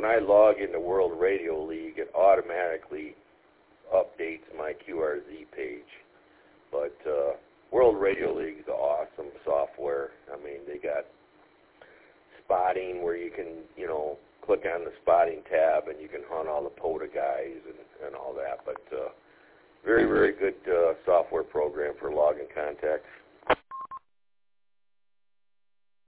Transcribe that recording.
I log into World Radio League, it automatically updates my QRZ page. But World Radio League is awesome software. I mean, they got spotting where you can, click on the spotting tab and you can hunt all the POTA guys and all that. But very, very good software program for logging contacts.